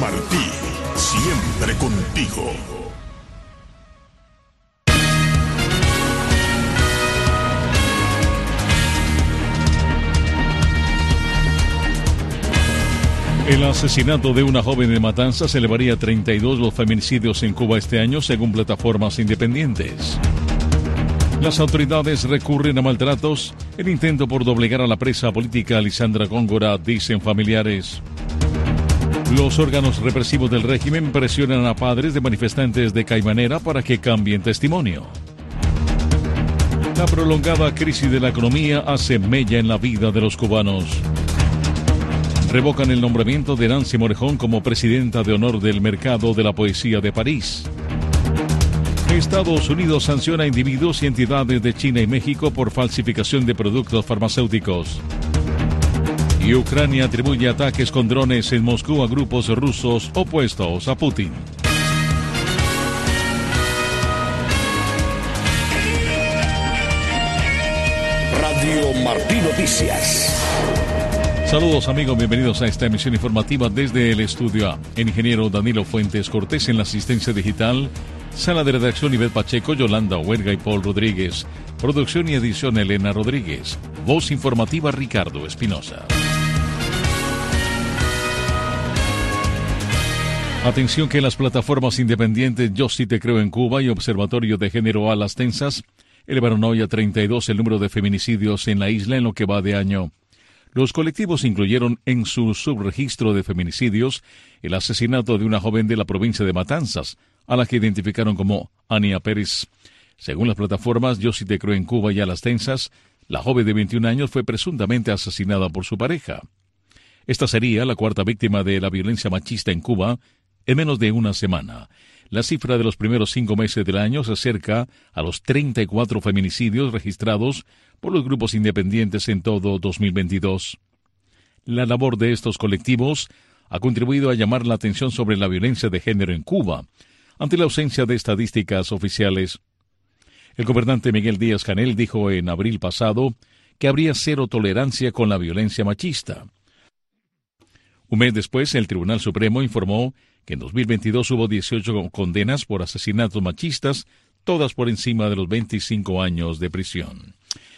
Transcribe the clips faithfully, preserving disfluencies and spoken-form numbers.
Martí, siempre contigo. El asesinato de una joven de Matanzas elevaría a treinta y dos los feminicidios en Cuba este año, según plataformas independientes. Las autoridades recurren a maltratos, el intento por doblegar a la presa política Lisandra Góngora, dicen familiares. Los órganos represivos del régimen presionan a padres de manifestantes de Caimanera para que cambien testimonio. La prolongada crisis de la economía hace mella en la vida de los cubanos. Revocan el nombramiento de Nancy Morejón como presidenta de honor del Mercado de la Poesía de París. Estados Unidos sanciona a individuos y entidades de China y México por falsificación de productos farmacéuticos. Y Ucrania atribuye ataques con drones en Moscú a grupos rusos opuestos a Putin. Radio Martí Noticias. Saludos amigos, bienvenidos a esta emisión informativa desde el Estudio A. El ingeniero Danilo Fuentes Cortés en la asistencia digital, sala de redacción Ivette Pacheco, Yolanda Huerga y Paul Rodríguez, producción y edición Elena Rodríguez, voz informativa Ricardo Espinosa. Atención que las plataformas independientes Yo Sí Te Creo en Cuba y Observatorio de Género a las Tensas elevaron hoy a treinta y dos el número de feminicidios en la isla en lo que va de año. Los colectivos incluyeron en su subregistro de feminicidios el asesinato de una joven de la provincia de Matanzas, a la que identificaron como Ania Pérez. Según las plataformas Yo Sí Te Creo en Cuba y a las Tensas, la joven de veintiún años fue presuntamente asesinada por su pareja. Esta sería la cuarta víctima de la violencia machista en Cuba en menos de una semana. La cifra de los primeros cinco meses del año se acerca a los treinta y cuatro feminicidios registrados por los grupos independientes en todo dos mil veintidós. La labor de estos colectivos ha contribuido a llamar la atención sobre la violencia de género en Cuba, ante la ausencia de estadísticas oficiales. El gobernante Miguel Díaz-Canel dijo en abril pasado que habría cero tolerancia con la violencia machista. Un mes después, el Tribunal Supremo informó que en dos mil veintidós hubo dieciocho condenas por asesinatos machistas, todas por encima de los veinticinco años de prisión.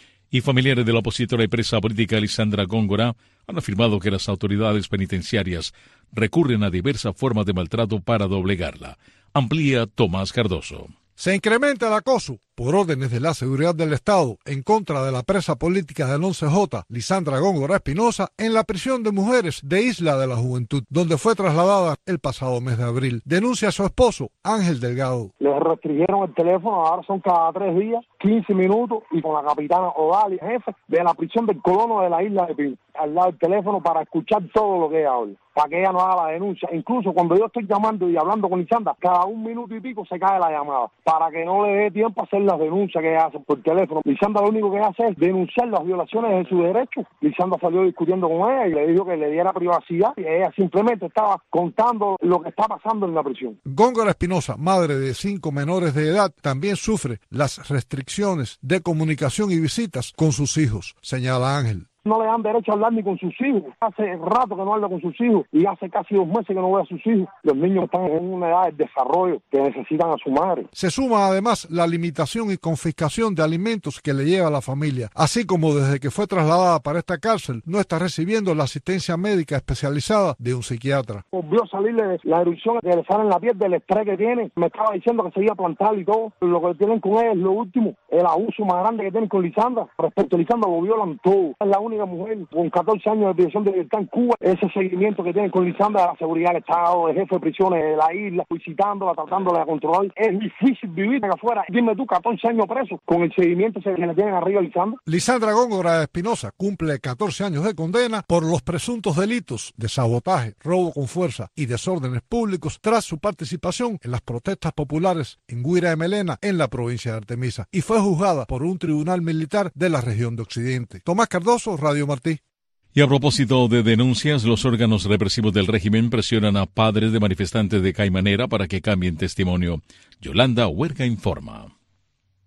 Y familiares de la opositora y presa política Lisandra Góngora han afirmado que las autoridades penitenciarias recurren a diversas formas de maltrato para doblegarla. Amplía Tomás Cardoso. Se incrementa el acoso por órdenes de la seguridad del Estado en contra de la presa política del once J, Lisandra Góngora Espinosa, en la prisión de mujeres de Isla de la Juventud, donde fue trasladada el pasado mes de abril. Denuncia a su esposo, Ángel Delgado. Les restringieron el teléfono, ahora son cada tres días, quince minutos, y con la capitana Odalia, jefe de la prisión del colono de la Isla de Pino, al lado del teléfono para escuchar todo lo que ella habla, para que ella no haga la denuncia. Incluso cuando yo estoy llamando y hablando con Lisandra, cada un minuto y pico se cae la llamada, para que no le dé tiempo a hacer las denuncias que ella hace por teléfono. Lisandra lo único que hace es denunciar las violaciones de su derecho. Lisandra salió discutiendo con ella y le dijo que le diera privacidad, y ella simplemente estaba contando lo que está pasando en la prisión. Góngora Espinosa, madre de cinco menores de edad, también sufre las restricciones de comunicación y visitas con sus hijos, señala Ángel. No le dan derecho a hablar ni con sus hijos. Hace rato que no habla con sus hijos y hace casi dos meses que no ve a sus hijos. Los niños están en una edad de desarrollo que necesitan a su madre. Se suma además la limitación y confiscación de alimentos que le lleva a la familia, así como desde que fue trasladada para esta cárcel no está recibiendo la asistencia médica especializada de un psiquiatra. Volvió a salirle la erupción que le sale en la piel del estrés que tiene. Me estaba diciendo que se iba a plantar y todo. Lo que tienen con ella es lo último, el abuso más grande que tienen con Lisandra. Respecto a Lisandra, lo violan todo. Es la única mujer con catorce años de prisión de libertad en Cuba. Ese seguimiento que tienen con Lisandra de la seguridad del Estado, el jefe de prisiones de la isla, visitándola, tratándola de controlar. Es difícil vivir acá afuera. Dime tú, catorce años preso con el seguimiento que le tienen arriba a Lisandra. Lisandra Góngora Espinosa cumple catorce años de condena por los presuntos delitos de sabotaje, robo con fuerza y desórdenes públicos tras su participación en las protestas populares en Guira de Melena, en la provincia de Artemisa, y fue juzgada por un tribunal militar de la región de Occidente. Tomás Cardoso, Radio Martí. Y a propósito de denuncias, los órganos represivos del régimen presionan a padres de manifestantes de Caimanera para que cambien testimonio. Yolanda Huerga informa.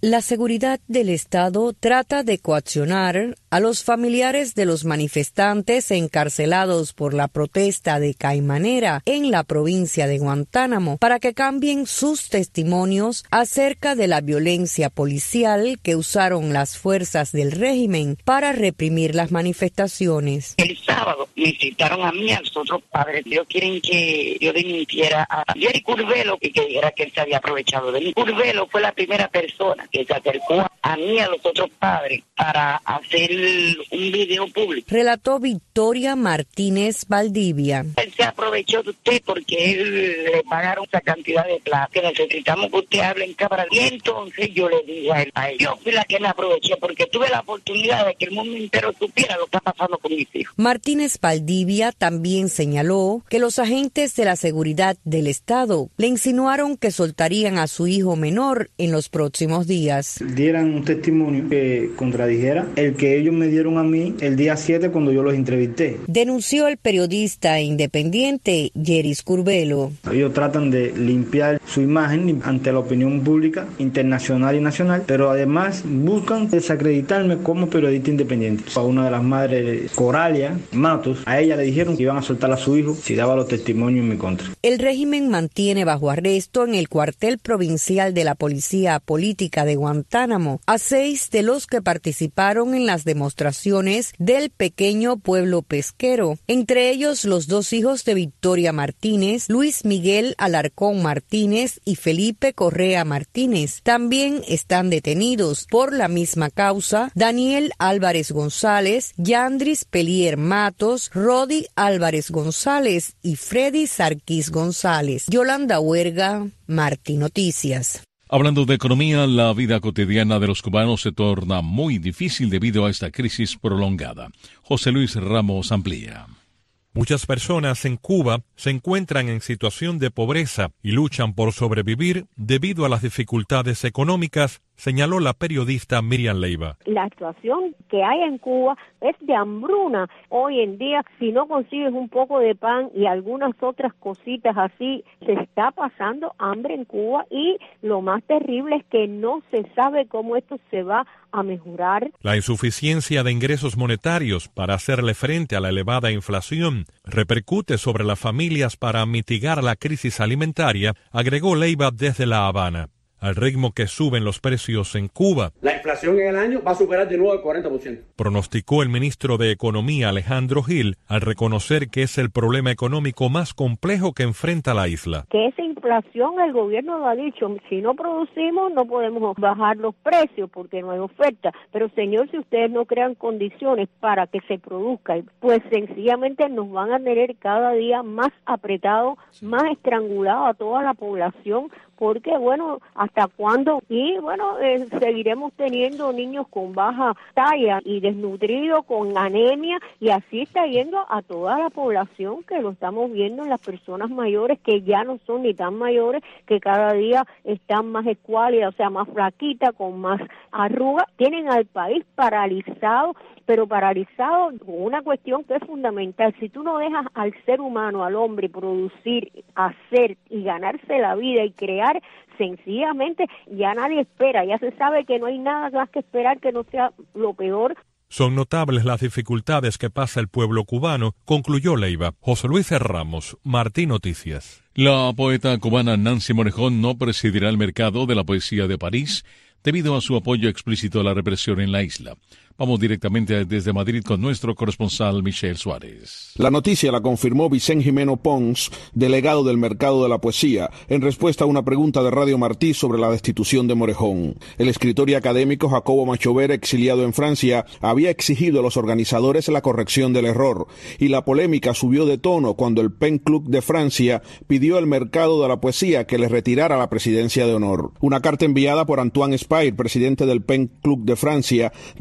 La seguridad del Estado trata de coaccionar a los familiares de los manifestantes encarcelados por la protesta de Caimanera en la provincia de Guantánamo para que cambien sus testimonios acerca de la violencia policial que usaron las fuerzas del régimen para reprimir las manifestaciones. El sábado me citaron a mí, a los otros padres. Ellos quieren que yo desmintiera a Jerry Curvelo, que, que dijera que él se había aprovechado de mí. Curvelo fue la primera persona que se acercó a mí, a los otros padres, para hacer un video público. Relató Victoria Martínez Valdivia. Él se aprovechó de usted porque él le pagaron esa cantidad de plata, que necesitamos que usted hable en cámara. Y entonces yo le digo a él, a él, yo fui la que me aproveché porque tuve la oportunidad de que el mundo entero supiera lo que está pasando con mis hijos. Martínez Valdivia también señaló que los agentes de la seguridad del Estado le insinuaron que soltarían a su hijo menor en los próximos días. Dieran un testimonio que contradijera el que ellos me dieron a mí el día siete cuando yo los entrevisté. Denunció el periodista independiente Jeris Curvelo. Ellos tratan de limpiar su imagen ante la opinión pública internacional y nacional, pero además buscan desacreditarme como periodista independiente. A una de las madres, Coralia Matos, a ella le dijeron que iban a soltar a su hijo si daba los testimonios en mi contra. El régimen mantiene bajo arresto en el cuartel provincial de la Policía Política de Guantánamo a seis de los que participaron en las demostraciones del pequeño pueblo pesquero, entre ellos los dos hijos de Victoria Martínez, Luis Miguel Alarcón Martínez y Felipe Correa Martínez. También están detenidos por la misma causa Daniel Álvarez González, Yandris Pelier Matos, Rodi Álvarez González y Freddy Sarkis González. Yolanda Huerga, Martí Noticias. Hablando de economía, la vida cotidiana de los cubanos se torna muy difícil debido a esta crisis prolongada. José Luis Ramos amplía. Muchas personas en Cuba se encuentran en situación de pobreza y luchan por sobrevivir debido a las dificultades económicas, señaló la periodista Miriam Leiva. La situación que hay en Cuba es de hambruna. Hoy en día, si no consigues un poco de pan y algunas otras cositas así, se está pasando hambre en Cuba y lo más terrible es que no se sabe cómo esto se va a mejorar. La insuficiencia de ingresos monetarios para hacerle frente a la elevada inflación repercute sobre las familias para mitigar la crisis alimentaria, agregó Leiva desde La Habana. Al ritmo que suben los precios en Cuba, la inflación en el año va a superar de nuevo el cuarenta por ciento. Pronosticó el ministro de Economía Alejandro Gil al reconocer que es el problema económico más complejo que enfrenta la isla. Que esa inflación, el gobierno lo ha dicho, si no producimos no podemos bajar los precios porque no hay oferta. Pero señor, si ustedes no crean condiciones para que se produzca, pues sencillamente nos van a tener cada día más apretado, más estrangulado a toda la población. Porque, bueno, ¿hasta cuándo? Y, bueno, eh, seguiremos teniendo niños con baja talla y desnutridos, con anemia, y así está yendo a toda la población, que lo estamos viendo en las personas mayores, que ya no son ni tan mayores, que cada día están más escuálidas, o sea, más flaquitas, con más arrugas. Tienen al país paralizado, pero paralizado con una cuestión que es fundamental. Si tú no dejas al ser humano, al hombre, producir, hacer y ganarse la vida y crear, sencillamente ya nadie espera, ya se sabe que no hay nada más que esperar que no sea lo peor. Son notables las dificultades que pasa el pueblo cubano, concluyó Leiva. José Luis Ramos, Martí Noticias. La poeta cubana Nancy Morejón no presidirá el mercado de la poesía de París debido a su apoyo explícito a la represión en la isla. Vamos directamente desde Madrid con nuestro corresponsal Michel Suárez. La noticia la confirmó Vicente Jimeno Pons, delegado del Mercado de la Poesía, en respuesta a una pregunta de Radio Martí sobre la destitución de Morejón. El escritor y académico Jacobo Machover, exiliado en Francia, había exigido a los organizadores la corrección del error, y la polémica subió de tono cuando el Pen Club de Francia pidió al Mercado de la Poesía que le retirara la presidencia de honor. Una carta enviada por Antoine Spire, presidente del Pen Club de Francia, denuncia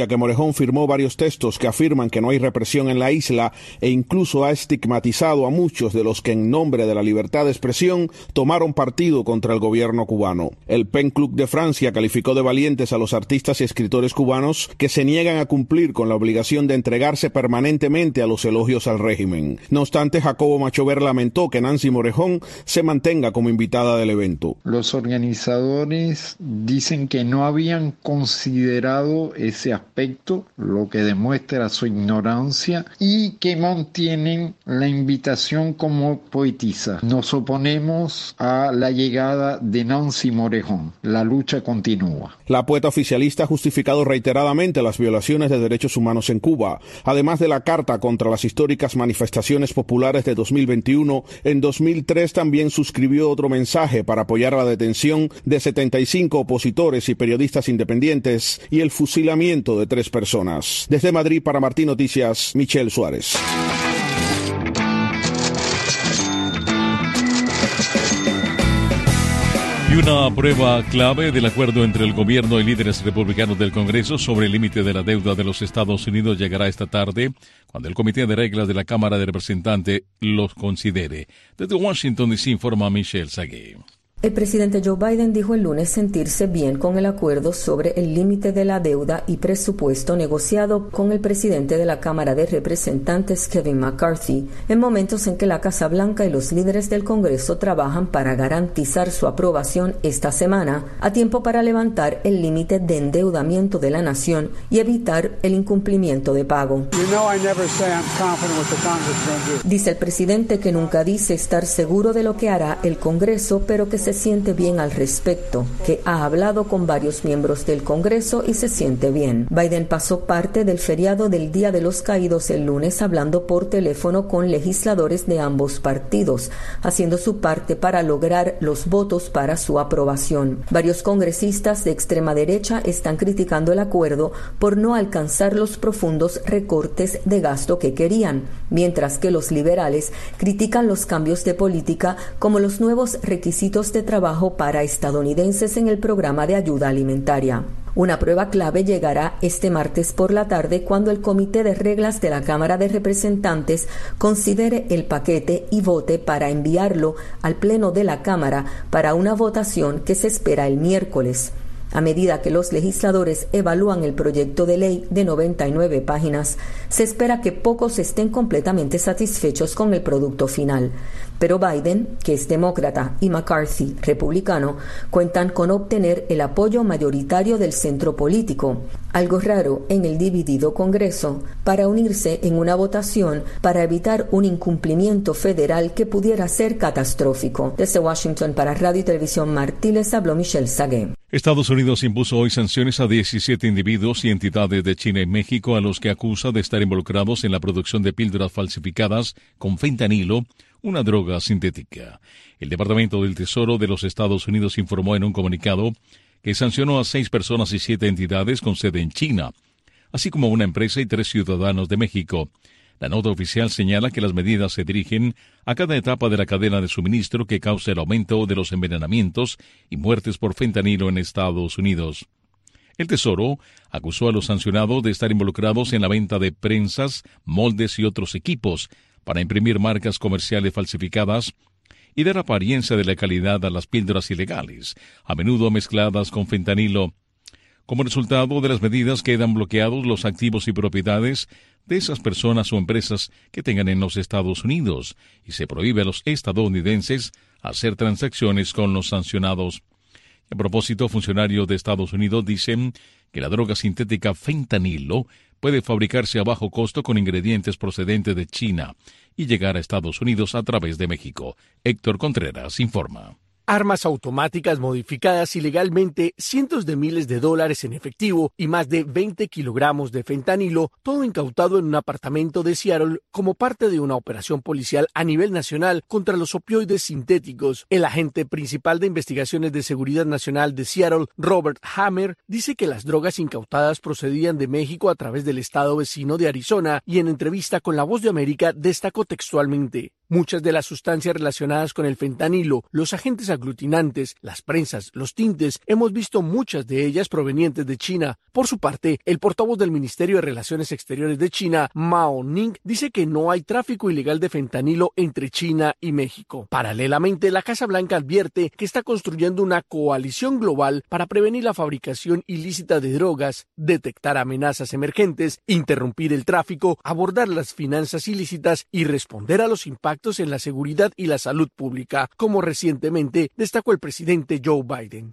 denuncia que Morejón firmó varios textos que afirman que no hay represión en la isla e incluso ha estigmatizado a muchos de los que en nombre de la libertad de expresión tomaron partido contra el gobierno cubano. El Pen Club de Francia calificó de valientes a los artistas y escritores cubanos que se niegan a cumplir con la obligación de entregarse permanentemente a los elogios al régimen. No obstante, Jacobo Machover lamentó que Nancy Morejón se mantenga como invitada del evento. Los organizadores dicen que no habían considerado ese aspecto, lo que demuestra su ignorancia, y que mantienen la invitación como poetisa. Nos oponemos a la llegada de Nancy Morejón. La lucha continúa. La poeta oficialista ha justificado reiteradamente las violaciones de derechos humanos en Cuba. Además de la carta contra las históricas manifestaciones populares de dos mil veintiuno, en dos mil tres también suscribió otro mensaje para apoyar la detención de setenta y cinco opositores y periodistas independientes y el fusilamiento de tres personas. Desde Madrid para Martín Noticias, Michelle Suárez. Y una prueba clave del acuerdo entre el gobierno y líderes republicanos del Congreso sobre el límite de la deuda de los Estados Unidos llegará esta tarde, cuando el Comité de Reglas de la Cámara de Representantes los considere. Desde Washington, D C informa Michelle Sagué. El presidente Joe Biden dijo el lunes sentirse bien con el acuerdo sobre el límite de la deuda y presupuesto negociado con el presidente de la Cámara de Representantes, Kevin McCarthy, en momentos en que la Casa Blanca y los líderes del Congreso trabajan para garantizar su aprobación esta semana, a tiempo para levantar el límite de endeudamiento de la nación y evitar el incumplimiento de pago. You know, I never say I'm confident what the Congress is going to do. Dice el presidente que nunca dice estar seguro de lo que hará el Congreso, pero que se siente bien al respecto, que ha hablado con varios miembros del Congreso y se siente bien. Biden pasó parte del feriado del Día de los Caídos el lunes hablando por teléfono con legisladores de ambos partidos, haciendo su parte para lograr los votos para su aprobación. Varios congresistas de extrema derecha están criticando el acuerdo por no alcanzar los profundos recortes de gasto que querían, mientras que los liberales critican los cambios de política como los nuevos requisitos de trabajo para estadounidenses en el programa de ayuda alimentaria. Una prueba clave llegará este martes por la tarde cuando el Comité de Reglas de la Cámara de Representantes considere el paquete y vote para enviarlo al Pleno de la Cámara para una votación que se espera el miércoles. A medida que los legisladores evalúan el proyecto de ley de noventa y nueve páginas, se espera que pocos estén completamente satisfechos con el producto final. Pero Biden, que es demócrata, y McCarthy, republicano, cuentan con obtener el apoyo mayoritario del centro político, algo raro en el dividido Congreso, para unirse en una votación para evitar un incumplimiento federal que pudiera ser catastrófico. Desde Washington para Radio y Televisión Martí les habló Michelle Sagué. Estados Unidos impuso hoy sanciones a diecisiete individuos y entidades de China y México a los que acusa de estar involucrados en la producción de píldoras falsificadas con fentanilo, una droga sintética. El Departamento del Tesoro de los Estados Unidos informó en un comunicado que sancionó a seis personas y siete entidades con sede en China, así como una empresa y tres ciudadanos de México. La nota oficial señala que las medidas se dirigen a cada etapa de la cadena de suministro que causa el aumento de los envenenamientos y muertes por fentanilo en Estados Unidos. El Tesoro acusó a los sancionados de estar involucrados en la venta de prensas, moldes y otros equipos para imprimir marcas comerciales falsificadas y dar apariencia de la calidad a las píldoras ilegales, a menudo mezcladas con fentanilo. Como resultado de las medidas quedan bloqueados los activos y propiedades de esas personas o empresas que tengan en los Estados Unidos y se prohíbe a los estadounidenses hacer transacciones con los sancionados. A propósito, funcionarios de Estados Unidos dicen que la droga sintética fentanilo puede fabricarse a bajo costo con ingredientes procedentes de China y llegar a Estados Unidos a través de México. Héctor Contreras informa. Armas automáticas modificadas ilegalmente, cientos de miles de dólares en efectivo y más de veinte kilogramos de fentanilo, todo incautado en un apartamento de Seattle como parte de una operación policial a nivel nacional contra los opioides sintéticos. El agente principal de investigaciones de seguridad nacional de Seattle, Robert Hammer, dice que las drogas incautadas procedían de México a través del estado vecino de Arizona y en entrevista con La Voz de América destacó textualmente: Muchas de las sustancias relacionadas con el fentanilo, los agentes aglutinantes, las prensas, los tintes, hemos visto muchas de ellas provenientes de China. Por su parte, el portavoz del Ministerio de Relaciones Exteriores de China, Mao Ning, dice que no hay tráfico ilegal de fentanilo entre China y México. Paralelamente, la Casa Blanca advierte que está construyendo una coalición global para prevenir la fabricación ilícita de drogas, detectar amenazas emergentes, interrumpir el tráfico, abordar las finanzas ilícitas y responder a los impactos en la seguridad y la salud pública, como recientemente destacó el presidente Joe Biden.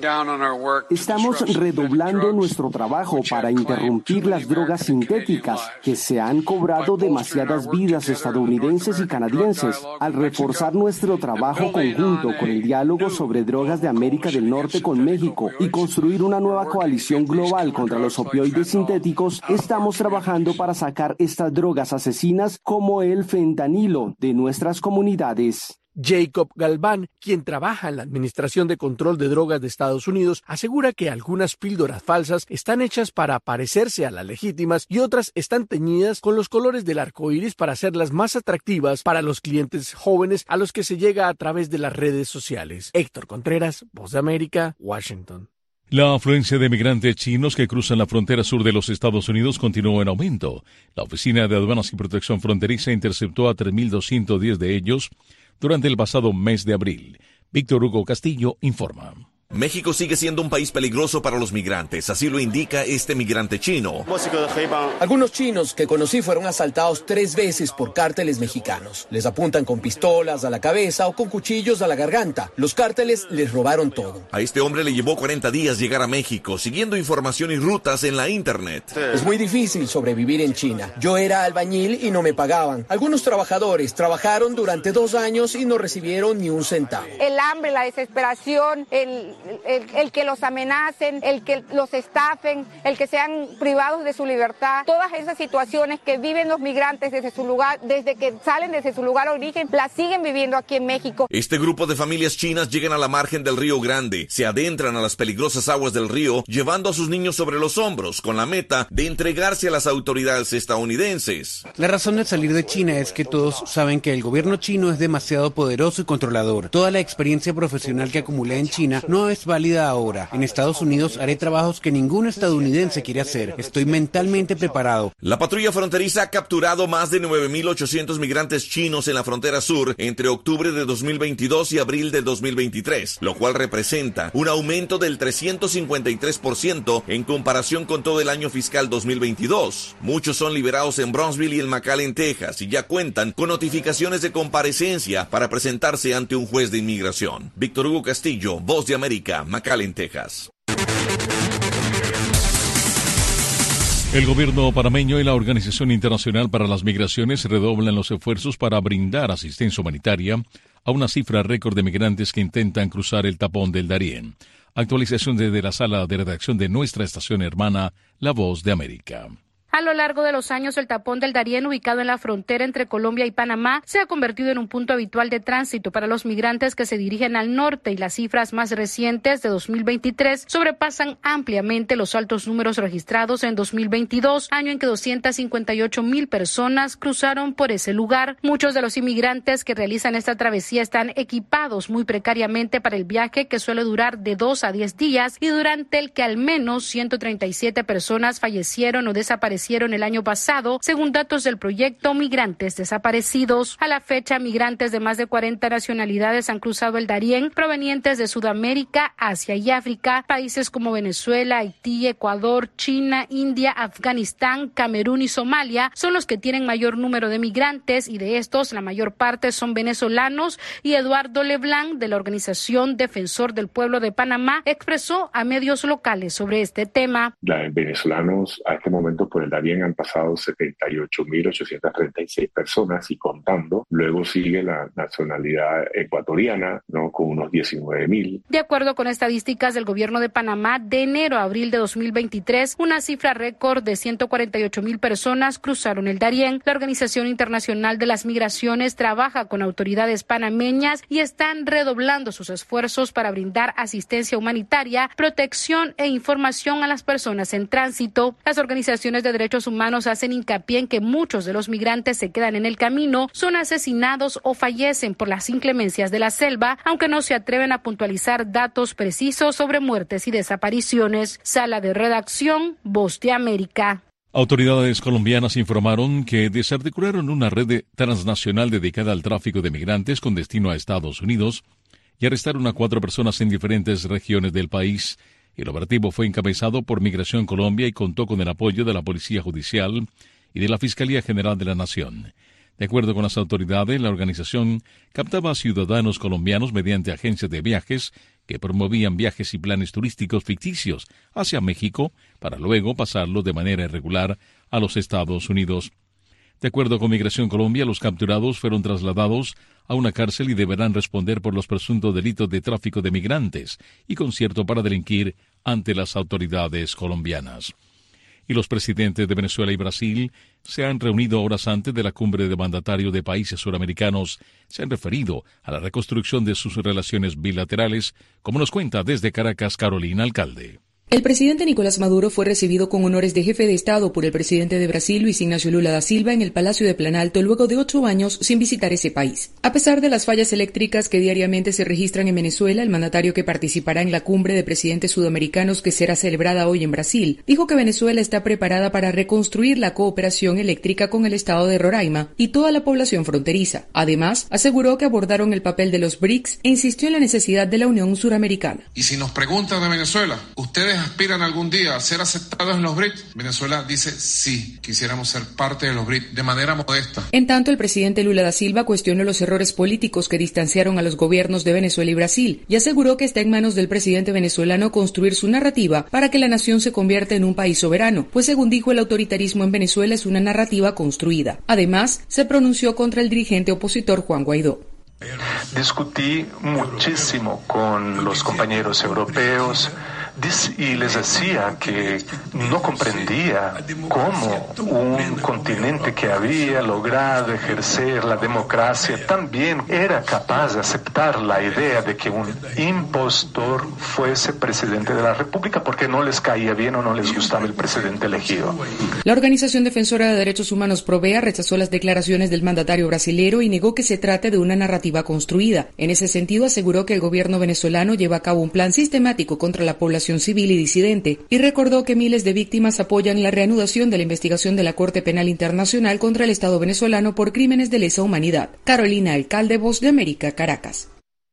Estamos redoblando nuestro trabajo para interrumpir las drogas sintéticas que se han cobrado demasiadas vidas estadounidenses y canadienses. Al reforzar nuestro trabajo conjunto con el diálogo sobre drogas de América del Norte con México y construir una nueva coalición global contra los opioides sintéticos, estamos trabajando para sacar estas drogas asesinas como el fentanilo de nuestras comunidades. Jacob Galván, quien trabaja en la Administración de Control de Drogas de Estados Unidos, asegura que algunas píldoras falsas están hechas para parecerse a las legítimas y otras están teñidas con los colores del arco iris para hacerlas más atractivas para los clientes jóvenes a los que se llega a través de las redes sociales. Héctor Contreras, Voz de América, Washington. La afluencia de migrantes chinos que cruzan la frontera sur de los Estados Unidos continuó en aumento. La Oficina de Aduanas y Protección Fronteriza interceptó a tres mil doscientos diez de ellos durante el pasado mes de abril. Víctor Hugo Castillo informa. México sigue siendo un país peligroso para los migrantes, así lo indica este migrante chino. Algunos chinos que conocí fueron asaltados tres veces por cárteles mexicanos. Les apuntan con pistolas a la cabeza o con cuchillos a la garganta. Los cárteles les robaron todo. A este hombre le llevó cuarenta días llegar a México, siguiendo información y rutas en la internet. Es muy difícil sobrevivir en China. Yo era albañil y no me pagaban. Algunos trabajadores trabajaron durante dos años y no recibieron ni un centavo. El hambre, la desesperación, el... El, el que los amenacen, el que los estafen, el que sean privados de su libertad, todas esas situaciones que viven los migrantes desde su lugar, desde que salen desde su lugar de origen, las siguen viviendo aquí en México. Este grupo de familias chinas llegan a la margen del Río Grande, se adentran a las peligrosas aguas del río, llevando a sus niños sobre los hombros, con la meta de entregarse a las autoridades estadounidenses. La razón de salir de China es que todos saben que el gobierno chino es demasiado poderoso y controlador. Toda la experiencia profesional que acumulé en China no es válida ahora. En Estados Unidos haré trabajos que ningún estadounidense quiere hacer. Estoy mentalmente preparado. La patrulla fronteriza ha capturado más de nueve mil ochocientos migrantes chinos en la frontera sur entre octubre de dos mil veintidós y abril de dos mil veintitrés, lo cual representa un aumento del trescientos cincuenta y tres por ciento en comparación con todo el año fiscal dos mil veintidós. Muchos son liberados en Brownsville y en McAllen, Texas, y ya cuentan con notificaciones de comparecencia para presentarse ante un juez de inmigración. Víctor Hugo Castillo, Voz de América, McAllen, Texas. El gobierno panameño y la Organización Internacional para las Migraciones redoblan los esfuerzos para brindar asistencia humanitaria a una cifra récord de migrantes que intentan cruzar el tapón del Darién. Actualización desde la sala de redacción de nuestra estación hermana, La Voz de América. A lo largo de los años, el tapón del Darién, ubicado en la frontera entre Colombia y Panamá, se ha convertido en un punto habitual de tránsito para los migrantes que se dirigen al norte, y las cifras más recientes de dos mil veintitrés sobrepasan ampliamente los altos números registrados en dos mil veintidós, año en que doscientas cincuenta y ocho mil personas cruzaron por ese lugar. Muchos de los inmigrantes que realizan esta travesía están equipados muy precariamente para el viaje, que suele durar de dos a diez días y durante el que al menos ciento treinta y siete personas fallecieron o desaparecieron el año pasado, según datos del proyecto Migrantes Desaparecidos. A la fecha, migrantes de más de cuarenta nacionalidades han cruzado el Darién, provenientes de Sudamérica, Asia y África. Países como Venezuela, Haití, Ecuador, China, India, Afganistán, Camerún y Somalia son los que tienen mayor número de migrantes, y de estos la mayor parte son venezolanos. Y Eduardo Leblanc, de la organización Defensor del Pueblo de Panamá, expresó a medios locales sobre este tema. Los venezolanos a este momento por el Darién han pasado setenta y ocho mil ochocientas treinta y seis personas y contando. Luego sigue la nacionalidad ecuatoriana, ¿no?, con unos diecinueve mil. De acuerdo con estadísticas del gobierno de Panamá, de enero a abril de dos mil veintitrés, una cifra récord de ciento cuarenta y ocho mil personas cruzaron el Darién. La Organización Internacional de las Migraciones trabaja con autoridades panameñas y están redoblando sus esfuerzos para brindar asistencia humanitaria, protección e información a las personas en tránsito. Las organizaciones de derechos derechos humanos hacen hincapié en que muchos de los migrantes se quedan en el camino, son asesinados o fallecen por las inclemencias de la selva, aunque no se atreven a puntualizar datos precisos sobre muertes y desapariciones. Sala de redacción, Voz de América. Autoridades colombianas informaron que desarticularon una red transnacional dedicada al tráfico de migrantes con destino a Estados Unidos y arrestaron a cuatro personas en diferentes regiones del país. El operativo fue encabezado por Migración Colombia y contó con el apoyo de la Policía Judicial y de la Fiscalía General de la Nación. De acuerdo con las autoridades, la organización captaba a ciudadanos colombianos mediante agencias de viajes que promovían viajes y planes turísticos ficticios hacia México para luego pasarlos de manera irregular a los Estados Unidos. De acuerdo con Migración Colombia, los capturados fueron trasladados a una cárcel y deberán responder por los presuntos delitos de tráfico de migrantes y concierto para delinquir ante las autoridades colombianas. Y los presidentes de Venezuela y Brasil se han reunido horas antes de la cumbre de mandatarios de países suramericanos. Se han referido a la reconstrucción de sus relaciones bilaterales, como nos cuenta desde Caracas Carolina Alcalde. El presidente Nicolás Maduro fue recibido con honores de jefe de Estado por el presidente de Brasil, Luis Ignacio Lula da Silva, en el Palacio de Planalto luego de ocho años sin visitar ese país. A pesar de las fallas eléctricas que diariamente se registran en Venezuela, el mandatario que participará en la cumbre de presidentes sudamericanos que será celebrada hoy en Brasil, dijo que Venezuela está preparada para reconstruir la cooperación eléctrica con el estado de Roraima y toda la población fronteriza. Además, aseguró que abordaron el papel de los B R I C S e insistió en la necesidad de la Unión Suramericana. Y si nos preguntan de Venezuela, ¿ustedes aspiran algún día a ser aceptados en los B R I C S? Venezuela dice sí, quisiéramos ser parte de los B R I C S de manera modesta. En tanto, el presidente Lula da Silva cuestionó los errores políticos que distanciaron a los gobiernos de Venezuela y Brasil y aseguró que está en manos del presidente venezolano construir su narrativa para que la nación se convierta en un país soberano, pues según dijo, el autoritarismo en Venezuela es una narrativa construida. Además, se pronunció contra el dirigente opositor Juan Guaidó. Discutí muchísimo con los compañeros europeos y les decía que no comprendía cómo un continente que había logrado ejercer la democracia también era capaz de aceptar la idea de que un impostor fuese presidente de la República porque no les caía bien o no les gustaba el presidente elegido. La Organización Defensora de Derechos Humanos Provea rechazó las declaraciones del mandatario brasilero y negó que se trate de una narrativa construida. En ese sentido, aseguró que el gobierno venezolano lleva a cabo un plan sistemático contra la población civil y disidente, y recordó que miles de víctimas apoyan la reanudación de la investigación de la Corte Penal Internacional contra el Estado venezolano por crímenes de lesa humanidad. Carolina Alcalde, Voz de América, Caracas.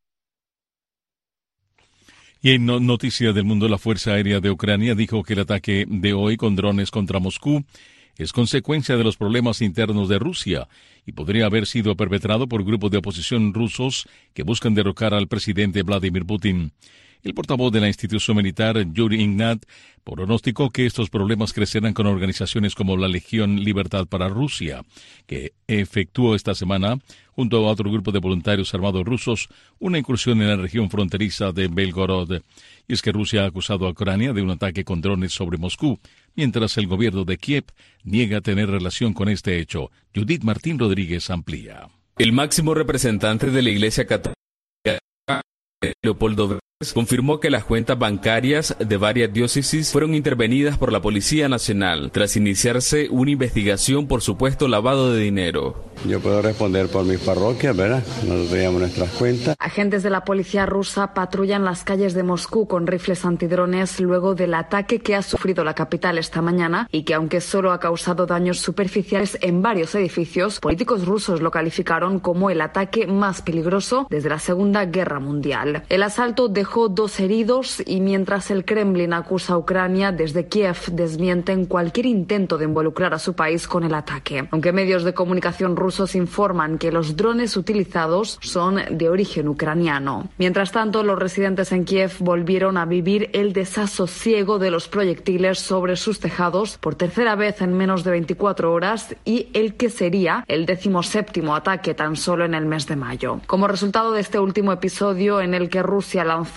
Y en noticias del mundo, la Fuerza Aérea de Ucrania dijo que el ataque de hoy con drones contra Moscú es consecuencia de los problemas internos de Rusia y podría haber sido perpetrado por grupos de oposición rusos que buscan derrocar al presidente Vladimir Putin. El portavoz de la institución militar, Yuri Ignat, pronosticó que estos problemas crecerán con organizaciones como la Legión Libertad para Rusia, que efectuó esta semana, junto a otro grupo de voluntarios armados rusos, una incursión en la región fronteriza de Belgorod. Y es que Rusia ha acusado a Ucrania de un ataque con drones sobre Moscú, mientras el gobierno de Kiev niega tener relación con este hecho. Judith Martín Rodríguez amplía. El máximo representante de la Iglesia Católica, Leopoldo confirmó que las cuentas bancarias de varias diócesis fueron intervenidas por la Policía Nacional tras iniciarse una investigación por supuesto lavado de dinero. Yo puedo responder por mis parroquias, ¿verdad? Nosotros teníamos nuestras cuentas. Agentes de la policía rusa patrullan las calles de Moscú con rifles antidrones luego del ataque que ha sufrido la capital esta mañana y que, aunque solo ha causado daños superficiales en varios edificios, políticos rusos lo calificaron como el ataque más peligroso desde la Segunda Guerra Mundial. El asalto dejó dos heridos y mientras el Kremlin acusa a Ucrania, desde Kiev desmienten cualquier intento de involucrar a su país con el ataque. Aunque medios de comunicación rusos informan que los drones utilizados son de origen ucraniano. Mientras tanto, los residentes en Kiev volvieron a vivir el desasosiego de los proyectiles sobre sus tejados por tercera vez en menos de veinticuatro horas y el que sería el decimoséptimo ataque tan solo en el mes de mayo. Como resultado de este último episodio en el que Rusia lanzó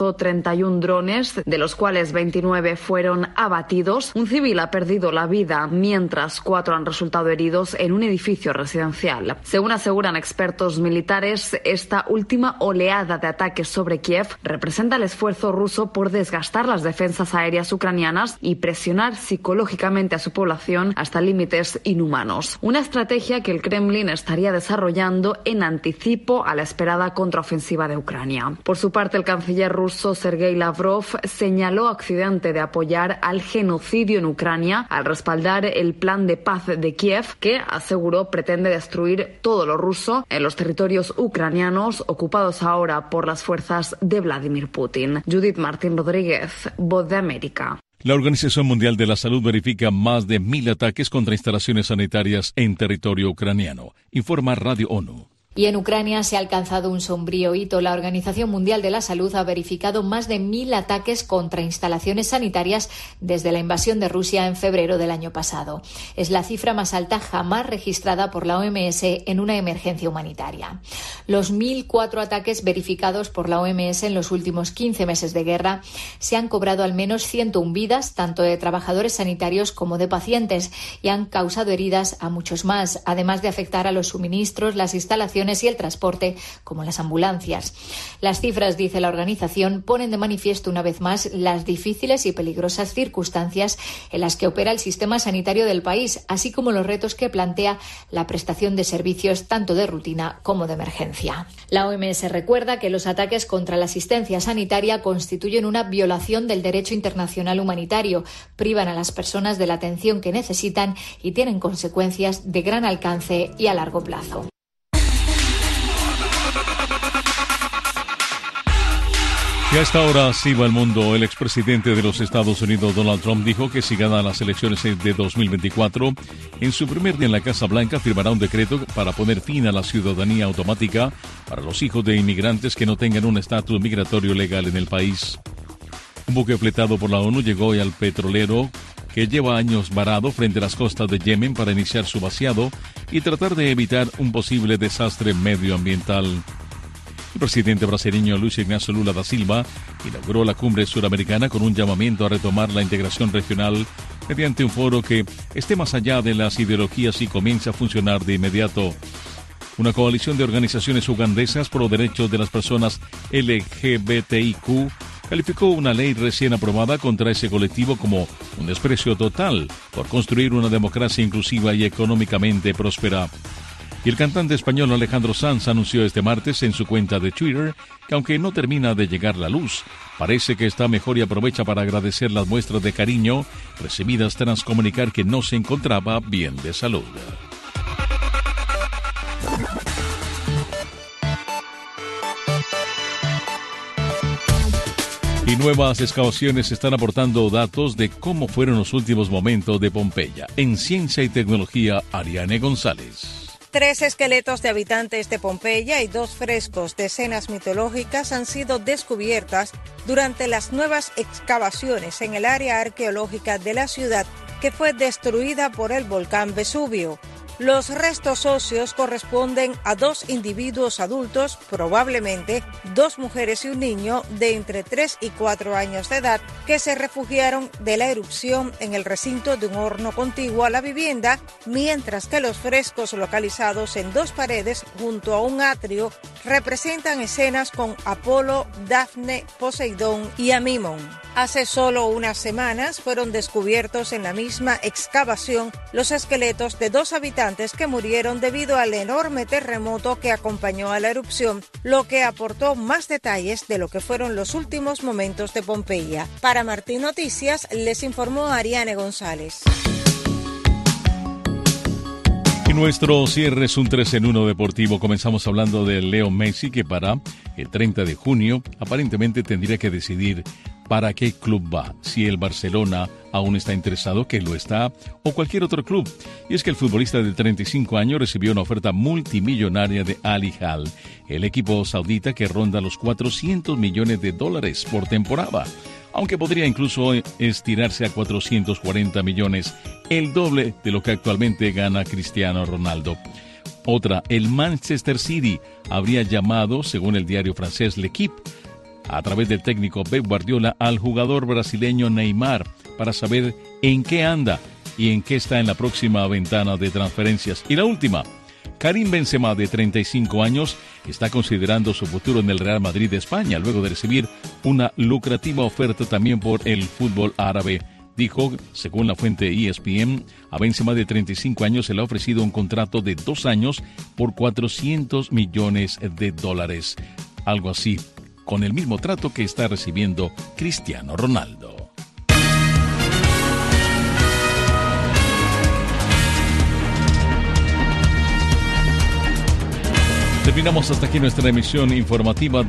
lanzó treinta y uno drones, de los cuales veintinueve fueron abatidos. Un civil ha perdido la vida, mientras cuatro han resultado heridos en un edificio residencial. Según aseguran expertos militares, esta última oleada de ataques sobre Kiev representa el esfuerzo ruso por desgastar las defensas aéreas ucranianas y presionar psicológicamente a su población hasta límites inhumanos. Una estrategia que el Kremlin estaría desarrollando en anticipo a la esperada contraofensiva de Ucrania. Por su parte, el canciller ruso Sergei Lavrov señaló a Occidente de apoyar al genocidio en Ucrania al respaldar el plan de paz de Kiev, que aseguró pretende destruir todo lo ruso en los territorios ucranianos ocupados ahora por las fuerzas de Vladimir Putin. Judith Martín Rodríguez, Voz de América. La Organización Mundial de la Salud verifica más de mil ataques contra instalaciones sanitarias en territorio ucraniano, informa Radio ONU. Y en Ucrania se ha alcanzado un sombrío hito. La Organización Mundial de la Salud ha verificado más de mil ataques contra instalaciones sanitarias desde la invasión de Rusia en febrero del año pasado. Es la cifra más alta jamás registrada por la O M S en una emergencia humanitaria. Los mil cuatro ataques verificados por la O M S en los últimos quince meses de guerra se han cobrado al menos ciento uno vidas, tanto de trabajadores sanitarios como de pacientes, y han causado heridas a muchos más, además de afectar a los suministros, las instalaciones y el transporte, como las ambulancias. Las cifras, dice la organización, ponen de manifiesto una vez más las difíciles y peligrosas circunstancias en las que opera el sistema sanitario del país, así como los retos que plantea la prestación de servicios tanto de rutina como de emergencia. La O M S recuerda que los ataques contra la asistencia sanitaria constituyen una violación del derecho internacional humanitario, privan a las personas de la atención que necesitan y tienen consecuencias de gran alcance y a largo plazo. Y a esta hora sí va el mundo. El expresidente de los Estados Unidos, Donald Trump, dijo que si gana las elecciones de dos mil veinticuatro, en su primer día en la Casa Blanca firmará un decreto para poner fin a la ciudadanía automática para los hijos de inmigrantes que no tengan un estatus migratorio legal en el país. Un buque fletado por la ONU llegó hoy al petrolero que lleva años varado frente a las costas de Yemen para iniciar su vaciado y tratar de evitar un posible desastre medioambiental. El presidente brasileño Luis Ignacio Lula da Silva inauguró la cumbre suramericana con un llamamiento a retomar la integración regional mediante un foro que esté más allá de las ideologías y comience a funcionar de inmediato. Una coalición de organizaciones ugandesas por los derechos de las personas L G B T I Q calificó una ley recién aprobada contra ese colectivo como un desprecio total por construir una democracia inclusiva y económicamente próspera. Y el cantante español Alejandro Sanz anunció este martes en su cuenta de Twitter que aunque no termina de llegar la luz, parece que está mejor y aprovecha para agradecer las muestras de cariño recibidas tras comunicar que no se encontraba bien de salud. Y nuevas excavaciones están aportando datos de cómo fueron los últimos momentos de Pompeya. En Ciencia y Tecnología, Ariane González. Tres esqueletos de habitantes de Pompeya y dos frescos de escenas mitológicas han sido descubiertas durante las nuevas excavaciones en el área arqueológica de la ciudad que fue destruida por el volcán Vesubio. Los restos óseos corresponden a dos individuos adultos, probablemente dos mujeres y un niño de entre tres y cuatro años de edad, que se refugiaron de la erupción en el recinto de un horno contiguo a la vivienda, mientras que los frescos localizados en dos paredes junto a un atrio representan escenas con Apolo, Dafne, Poseidón y Amimón. Hace solo unas semanas fueron descubiertos en la misma excavación los esqueletos de dos habitantes que murieron debido al enorme terremoto que acompañó a la erupción, lo que aportó más detalles de lo que fueron los últimos momentos de Pompeya. Para Martín Noticias, les informó Ariane González. Y nuestro cierre es un tres en uno deportivo. Comenzamos hablando de Leo Messi, que para el treinta de junio aparentemente tendría que decidir para qué club va, si el Barcelona aún está interesado, que lo está, o cualquier otro club. Y es que el futbolista de treinta y cinco años recibió una oferta multimillonaria de Al Hilal, el equipo saudita que ronda los cuatrocientos millones de dólares por temporada, aunque podría incluso estirarse a cuatrocientos cuarenta millones, el doble de lo que actualmente gana Cristiano Ronaldo. Otra, el Manchester City habría llamado, según el diario francés L'Équipe, a través del técnico Pep Guardiola al jugador brasileño Neymar para saber en qué anda y en qué está en la próxima ventana de transferencias. Y la última, Karim Benzema, de treinta y cinco años, está considerando su futuro en el Real Madrid de España, luego de recibir una lucrativa oferta también por el fútbol árabe. Dijo, según la fuente E S P N, a Benzema de treinta y cinco años se le ha ofrecido un contrato de dos años por cuatrocientos millones de dólares. Algo así, con el mismo trato que está recibiendo Cristiano Ronaldo. Terminamos hasta aquí nuestra emisión informativa